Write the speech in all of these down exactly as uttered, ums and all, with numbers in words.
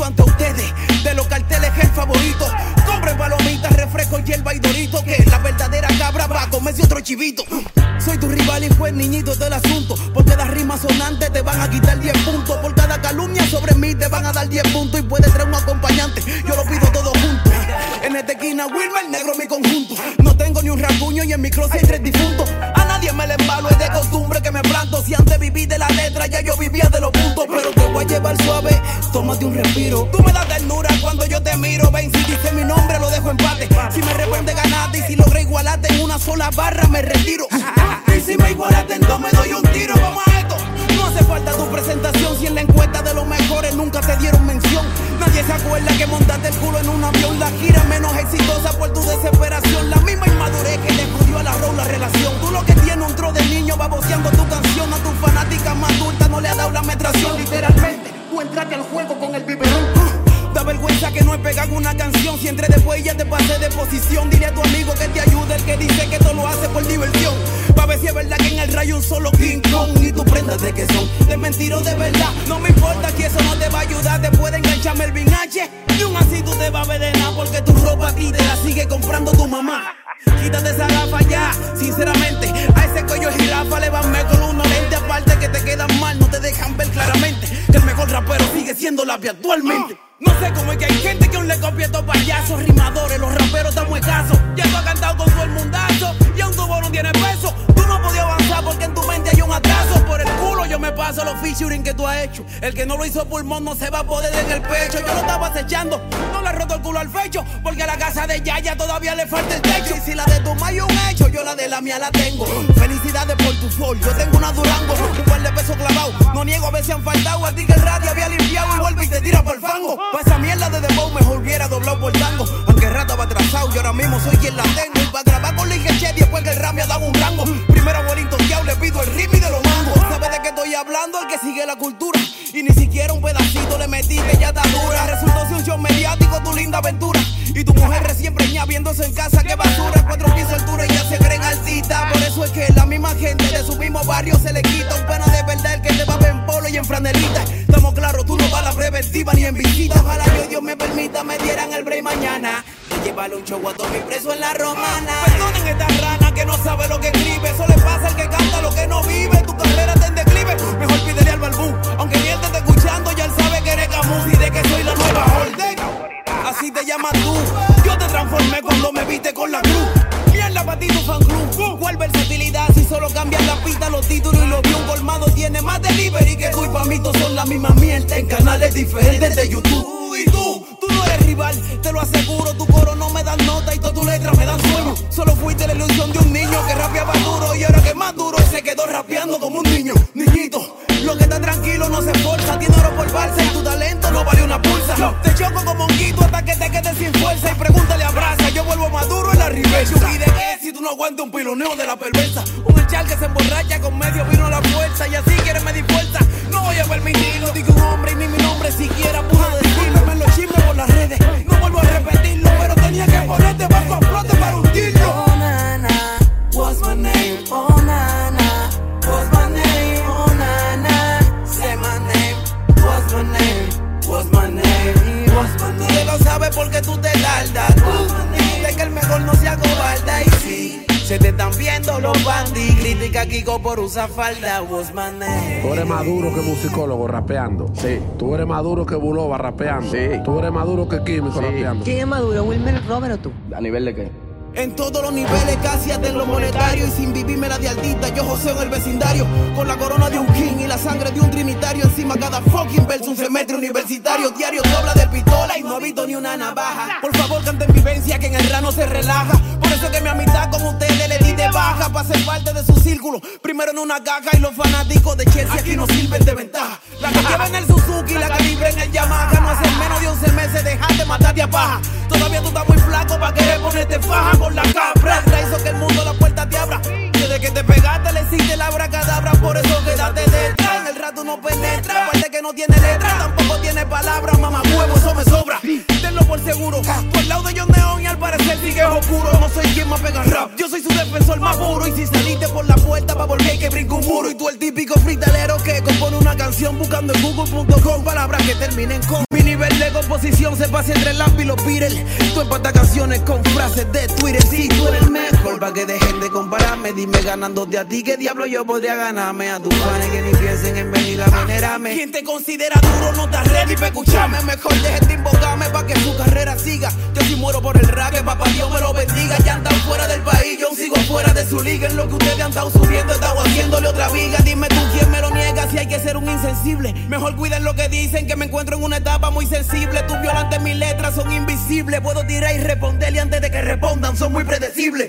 dicho ante ustedes, de los carteles es el favorito. Compren palomitas, refresco, hierba y dorito, que la verdadera cabra va a comerse otro chivito. Soy tu rival y pues niñito del asunto, porque las rimas sonantes te van a quitar diez puntos. Por cada calumnia sobre mí te van a dar diez puntos. Y puedes traer un acompañante, yo lo pido todo junto. En esta esquina Wilmer, negro mi conjunto. No tengo ni un rasguño y en mi closet hay tres difuntos. A nadie me le embalo, es de costumbre que me planto. Si antes viví de la letra, ya yo vivía de los puntos. Pero te voy a llevar suave, tómate un respiro. Tú me das ternura cuando yo te miro. Ven, si dice mi nombre lo dejo empate. Si me arrepiente ganaste y si logré igualarte en una sola barra me retiro. Y si me igualaste entonces me doy un tiro. Vamos a esto. No hace falta tu presentación si en la encuesta de los mejores nunca te dieron mención. Nadie se acuerda que montaste el culo en un avión. La gira menos exitosa por tu desesperación. La misma inmadurez que le jodió a la rola la relación. Tú lo que tienes un tro de niño baboseando tu canción. A tu fanática más adulta no le ha dado la metración. Literalmente, tú entraste al juego con el biberón. Da vergüenza que no he pegado una canción. Si entré después ya te pasé de posición. Dile a tu amigo que te ayude, el que dice que todo lo hace por diversión. Pa' ver si es verdad que en el rayo un solo King Kong. Y tus prendas de que son de mentira o de verdad. No me importa que eso no te va a ayudar. Te puede engancharme el H. Y aún así tú te vas a ver de nada. Porque tu ropa a ti te la sigue comprando tu mamá. Quítate esa gafa ya, sinceramente. A ese cuello de jirafa le van con unos lentes aparte que te quedan mal. No te dejan ver claramente que el mejor rapero sigue siendo Lapi actualmente. No sé cómo es que hay gente que aún le copia a estos payasos rimadores. Los raperos estamos escasos. Ya tú has cantado con todo el mundazo y aún tu voz no tiene peso. Tú no podías avanzar porque en tu mente hay un atraso. Por el culo yo me paso los featuring que tú has hecho. El que no lo hizo pulmón no se va a poder en el pecho. Yo lo estaba acechando, no le he roto el culo al fecho. Porque a la casa de Yaya todavía le falta el techo. Y si la de tu mayo un hecho, yo la de la mía la tengo. Felicidades por tu flow, yo tengo una Durango. Un par de pesos clavados, no niego a ver si han faltado. A ti que el radio había limpiado y vuelve y te tira por el fango. Pa' esa mierda de Dembow mejor hubiera doblado por tango. Aunque el rato va atrasado y ahora mismo soy quien la tengo. Y pa' grabar con Ligue Che después que el rap me ha dado un rango. Primero a Wellington Yao le pido el ritmo y de los mangos. ¿Sabes de qué estoy hablando? El que sigue la cultura. Y ni siquiera un pedacito le metí que ya está dura. Resultó ser un show mediático, tu linda aventura. Y tu mujer recién preñada viéndose en casa, qué basura. Cuatro pies de altura y ya se creen altita. Por eso es que la misma gente de su mismo barrio se le quita un pena de verdad el que te va a ver en polo y en franelita. Estamos claros, tú no vas a la preventiva ni en visita. Ojalá yo, Dios me permita, me dieran el break mañana de llevarle un show a todo mi preso en la romana. Perdonen esta rana que no sabe lo que escribe. Eso le pasa al que canta lo que no vive. Tu carrera está en declive, mejor pídele al balbú. Aunque ni él te esté escuchando, ya él sabe que eres Camus y de que soy la nueva orden. Así te llamas tú. Yo te transformé cuando me viste con la cruz. Mierda pa' ti tu fan club. ¿Cuál versatilidad si solo cambian la pista, los títulos y los views? Un colmado tiene más delivery que tú y pa' mí todos son la misma mierda en canales diferentes de YouTube. Y tú, tú no eres rival, te lo aseguro. Tu coro no me dan nota y todas tus letras me dan sueño. Solo fuiste la ilusión de un niño que rapeaba duro y ahora que más duro se quedó rapeando como un niño. Niñito, lo que está tranquilo no se esforza. Tiene oro por balsa y tu talento no vale una pulsa. Te choco como monguito hasta que te quedes sin fuerza. Y pregúntale a Brasa, yo vuelvo maduro en la reversa. ¿Y de qué si tú no aguantas un piloneo de la perversa? Un echar que se emborracha con medio vino a la fuerza. Y así quieres medir fuerza, no voy a permitirlo. Digo un hombre y ni mi nombre siquiera pudo decirlo. Me lo chisme por las redes, no vuelvo a repetirlo. Pero tenía que ponerte bajo a flote para hundirlo. Oh nana, what's my name? Oh nana, what's my name? Oh nana, say my name. What's my name? What's my name? What's my name? Tú lo sabes porque tú te tardas. Tú de que el mejor no se acobarda. Y sí, se te están viendo los bandis. Critica a Kiko por usar falda. What's my name? Tú eres más duro que musicólogo rapeando. Sí. Tú eres más duro que Buloba rapeando. Sí. Tú eres más duro que Químico Sí. rapeando. ¿Quién es más duro, Wilmer, Robert o tú? ¿A nivel de qué? En todos los niveles, casi hasta en lo monetario. Y sin vivirme la de altita, yo joseo en el vecindario. Con la corona de un king y la sangre de un trinitario. Encima cada fucking verso un semestre universitario. Diario te habla de pistola y no ha visto ni una navaja. Por favor, canten vivencia que en el rano se relaja. Por eso que mi amistad con ustedes le di de baja. Para ser parte de su círculo, primero en una caja. Y los fanáticos de Chelsea aquí no sirven de ventaja. La que lleva en el Suzuki, la calibre en el Yamaha. No hace menos de once meses dejaste matarte a paja. Todavía tú estás muy flaco para querer ponerte faja por la cabra. Hizo que el mundo la puerta te abra. Desde que te pegaste le hiciste la abracadabra. Por eso quédate detrás. En el rato no penetra. Aparte que no tiene letra, tampoco tiene palabras. Mamá huevo, eso me sobra. Tenlo por seguro. Por el lado de John Neon y al parecer sigue oscuro. No soy quien más pega rap. Yo soy su defensor más puro. Y si saliste por la puerta pa' volver hay que brincar un muro. Y tú el típico fritalero que compone una canción buscando en google punto com palabras que terminen con mi nivel de composición se pasa entre el app y los Beatles. Tú empatas canciones con frases de Twitter. Si tú eres el mejor, pa' que dejen de compararme. Dime ganándote a ti, ¿qué diablo yo podría ganarme? A tus fans que ni piensen en venir a venerarme. Quien te considera duro no está ready pa' escucharme. Mejor dejen de invocarme pa' que su carrera siga. Yo si muero por el rap, que papá Dios me lo bendiga. Ya andan fuera del país, yo sigo fuera de su liga. En lo que ustedes han estado subiendo, he estado haciéndole otra viga. Dime tú quién me lo niega si hay que ser un insensible. Mejor cuiden lo que dicen, que me encuentro en una etapa muy sensible. Tus violantes, mis letras son invisibles. Puedo tirar y responderle antes de que respondan, son muy predecibles.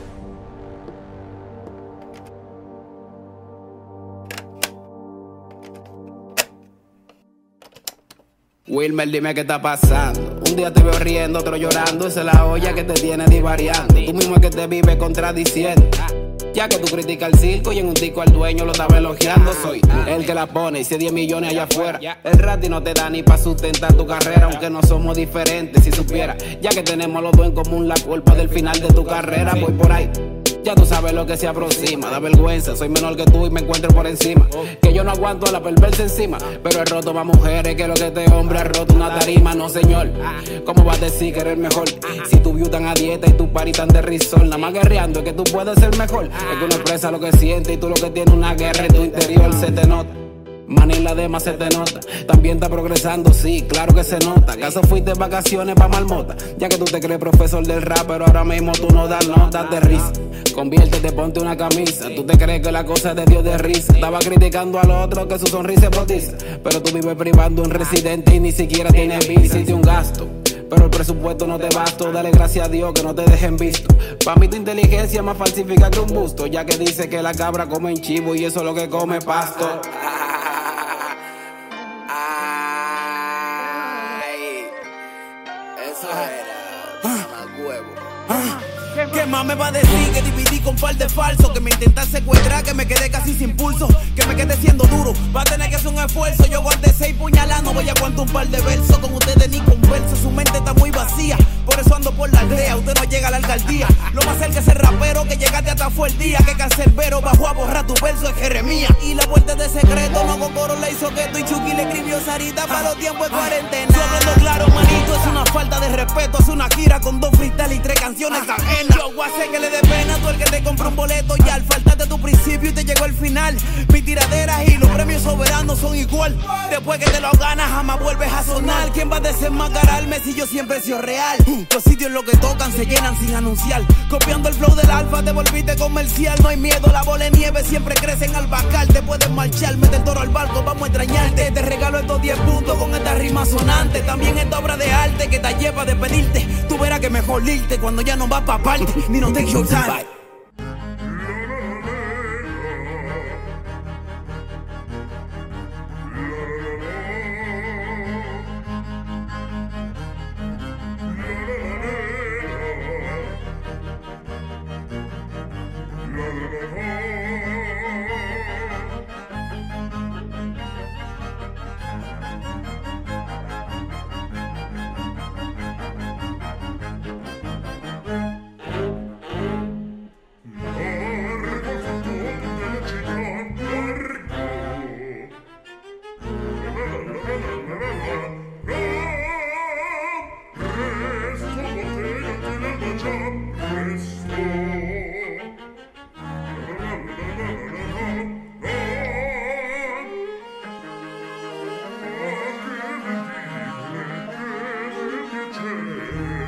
Wilmer, dime qué está pasando. Un día te veo riendo, otro llorando. Esa es la olla que te tiene divariando. Tú mismo es que te vive contradiciendo. Ya que tú criticas el circo y en un disco al dueño lo estaba elogiando. Soy el que la pone y si diez millones allá afuera. El rati no te da ni pa' sustentar tu carrera. Aunque no somos diferentes, si supiera. Ya que tenemos los dos en común la culpa del final de tu carrera. Voy por ahí, ya tú sabes lo que se aproxima. Da vergüenza, soy menor que tú y me encuentro por encima. Que yo no aguanto a la perversa encima. Pero he roto más mujeres que lo que este hombre ha roto una tarima. No señor, ¿cómo vas a decir que eres el mejor? Si tu view tan a dieta y tu party tan de risol. Nada más guerreando es que tú puedes ser mejor. Es que uno expresa lo que siente y tú lo que tienes una guerra en tu interior se te nota. Manila de más se te nota. También está progresando, sí, claro que se nota. ¿Acaso fuiste de vacaciones pa' Marmota? Ya que tú te crees profesor del rap, pero ahora mismo tú no das notas de risa. Conviértete, ponte una camisa. Tú te crees que la cosa es de Dios de risa. Estaba criticando al otro que su sonrisa es botiza. Pero tú vives privando un residente y ni siquiera tienes visa. Hiciste un gasto, pero el presupuesto no te bastó. Dale gracias a Dios que no te dejen visto. Pa' mí tu inteligencia es más falsifica que un busto. Ya que dice que la cabra come en chivo y eso es lo que come pasto. ¿Qué más me va a decir? Que dividí con par de falsos. Que me intentan secuestrar, que me quedé casi sin pulso. Que me quedé siendo duro, va a tener que hacer un esfuerzo. Yo guardé seis puñaladas, no voy a aguantar un par de versos. Con ustedes ni converso, su mente está muy vacía. Por eso ando por la aldea, usted no llega a la alcaldía. Lo más cerca ese rapero que llegaste hasta fue el día que Cancerbero bajó a borrar tu verso de Jeremías. Y la vuelta de secreto, no Gogoro le hizo Gueto y Chucky le escribió Sarita para los tiempos de cuarentena. Yo hablando claro, manito, es una falta de respeto. Es una gira con dos freestyle y tres canciones ajenas. Yo voy a hacer que le dé pena a tú el que te compró un boleto. Y al faltarte tu principio y te llegó el final. Mi tiradera y los premios soberanos son igual. Después que te lo ganas jamás vuelves a sonar. ¿Quién va a desenmascararme si yo siempre he sido real? Los sitios en los que tocan se llenan sin anunciar. Copiando el flow del alfa te volviste comercial. No hay miedo, la bola de nieve siempre crece en Albacal. Te puedes marchar, mete el toro al barco, vamos a extrañarte. Te regalo estos diez puntos con esta rima sonante. También esta obra de arte que te lleva a despedirte. Tú verás que mejor irte cuando ya no vas pa' parte. Ni no take your time. Bye. Che